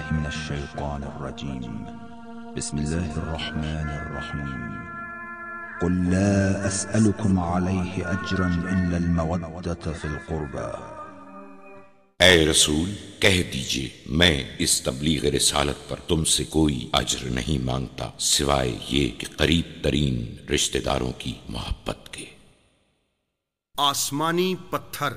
بالله من الشيطان الرجيم. بسم الله الرحمن الرحيم. قل لا أسألكم عليه أجرا إلا المودة في القربى. اے رسول کہہ دیجئے میں اس تبلیغ رسالت پر تم سے کوئی اجر نہیں مانگتا سوائے یہ کہ قریب ترین رشتہ داروں کی محبت کے۔ آسمانی پتھر۔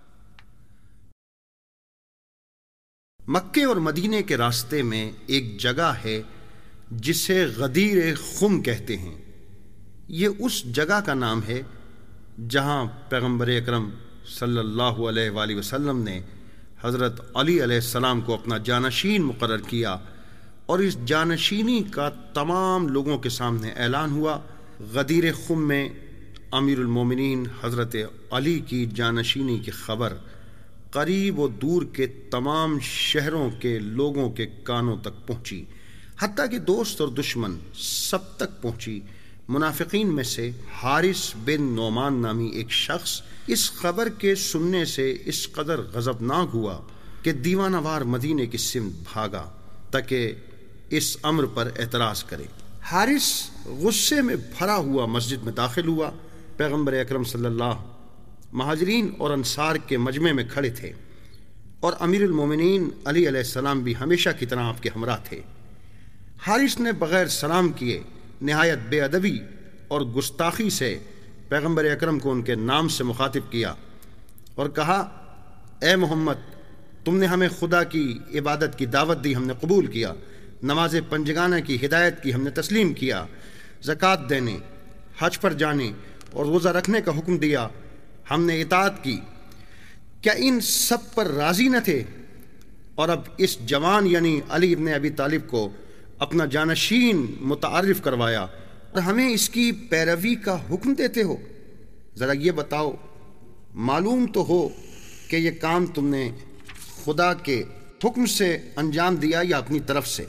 مکے اور مدینے کے راستے میں ایک جگہ ہے جسے غدیر خم کہتے ہیں۔ یہ اس جگہ کا نام ہے جہاں پیغمبر اکرم صلی اللہ علیہ وآلہ وسلم نے حضرت علی علیہ السلام کو اپنا جانشین مقرر کیا، اور اس جانشینی کا تمام لوگوں کے سامنے اعلان ہوا۔ غدیر خم میں امیر المومنین حضرت علی کی جانشینی کی خبر قریب و دور کے تمام شہروں کے لوگوں کے کانوں تک پہنچی، حتیٰ کہ دوست اور دشمن سب تک پہنچی۔ منافقین میں سے حارث بن نعمان نامی ایک شخص اس خبر کے سننے سے اس قدر غضبناک ہوا کہ دیوانہ وار مدینے کی سمت بھاگا تاکہ اس امر پر اعتراض کرے۔ حارث غصے میں بھرا ہوا مسجد میں داخل ہوا۔ پیغمبر اکرم صلی اللہ مہاجرین اور انصار کے مجمع میں کھڑے تھے، اور امیر المومنین علی علیہ السلام بھی ہمیشہ کی طرح آپ کے ہمراہ تھے۔ حارث نے بغیر سلام کیے نہایت بے ادبی اور گستاخی سے پیغمبر اکرم کو ان کے نام سے مخاطب کیا اور کہا، اے محمد، تم نے ہمیں خدا کی عبادت کی دعوت دی، ہم نے قبول کیا، نماز پنجگانہ کی ہدایت کی، ہم نے تسلیم کیا، زکوٰۃ دینے، حج پر جانے اور روزہ رکھنے کا حکم دیا، ہم نے اطاعت کی۔ کیا ان سب پر راضی نہ تھے؟ اور اب اس جوان یعنی علی ابن ابی طالب کو اپنا جانشین متعارف کروایا اور ہمیں اس کی پیروی کا حکم دیتے ہو؟ ذرا یہ بتاؤ، معلوم تو ہو کہ یہ کام تم نے خدا کے حکم سے انجام دیا یا اپنی طرف سے؟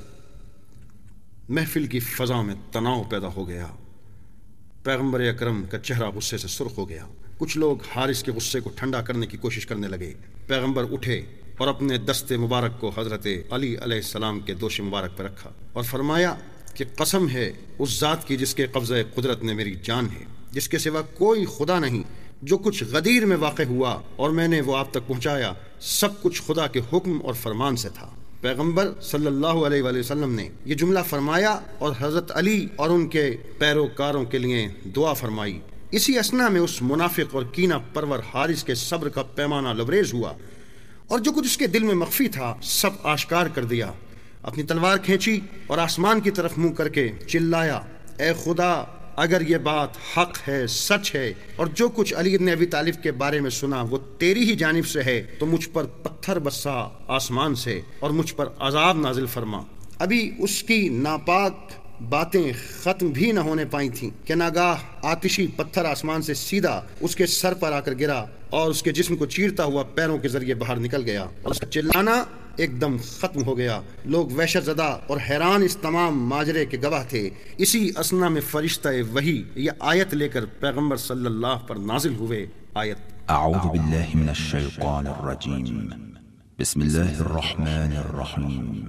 محفل کی فضا میں تناؤ پیدا ہو گیا۔ پیغمبر اکرم کا چہرہ غصے سے سرخ ہو گیا۔ کچھ لوگ حارث کے غصے کو ٹھنڈا کرنے کی کوشش کرنے لگے۔ پیغمبر اٹھے اور اپنے دست مبارک کو حضرت علی علیہ السلام کے دوش مبارک پر رکھا اور فرمایا کہ قسم ہے اس ذات کی جس کے قبضہ قدرت نے میری جان ہے، جس کے سوا کوئی خدا نہیں، جو کچھ غدیر میں واقع ہوا اور میں نے وہ آپ تک پہنچایا، سب کچھ خدا کے حکم اور فرمان سے تھا۔ پیغمبر صلی اللہ علیہ وآلہ وسلم نے یہ جملہ فرمایا اور حضرت علی اور ان کے پیروکاروں کے لیے دعا فرمائی۔ اسی اثنا میں اس منافق اور کینہ پرور حارث کے صبر کا پیمانہ لبریز ہوا، اور جو کچھ اس کے دل میں مخفی تھا سب آشکار کر دیا۔ اپنی تلوار کھینچی اور آسمان کی طرف منہ کر کے چلایا، اے خدا، اگر یہ بات حق ہے، سچ ہے، اور جو کچھ علی ابن ابی طالب کے بارے میں سنا وہ تیری ہی جانب سے ہے، تو مجھ پر پتھر برسا آسمان سے اور مجھ پر عذاب نازل فرما۔ ابھی اس کی ناپاک باتیں ختم بھی نہ ہونے پائی تھیں کہ ناگاہ آتشی پتھر آسمان سے سیدھا اس کے سر پر آ کر گرا اور اس کے جسم کو چیرتا ہوا پیروں کے ذریعے باہر نکل گیا، اور اس کا چلانا ایک دم ختم ہو گیا۔ لوگ وحشت زدہ اور حیران اس تمام ماجرے کے گواہ تھے۔ اسی اثنا میں فرشتہ وحی یہ آیت لے کر پیغمبر صلی اللہ پر نازل ہوئے۔ آیت: اعوذ باللہ من الشیطان الرجیم. بسم اللہ الرحمن الرحیم.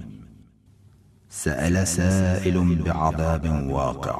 سأل سائل بعذاب واقع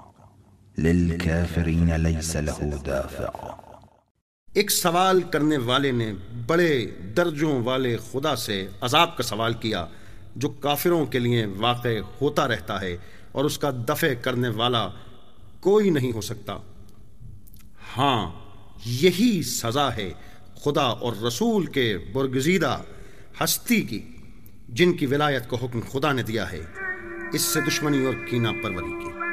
للكافرین لیس له دافع. ایک سوال کرنے والے نے بڑے درجوں والے خدا سے عذاب کا سوال کیا جو کافروں کے لیے واقع ہوتا رہتا ہے، اور اس کا دفع کرنے والا کوئی نہیں ہو سکتا۔ ہاں، یہی سزا ہے خدا اور رسول کے برگزیدہ ہستی کی، جن کی ولایت کو حکم خدا نے دیا ہے، اس سے دشمنی اور کینہ پروری کی۔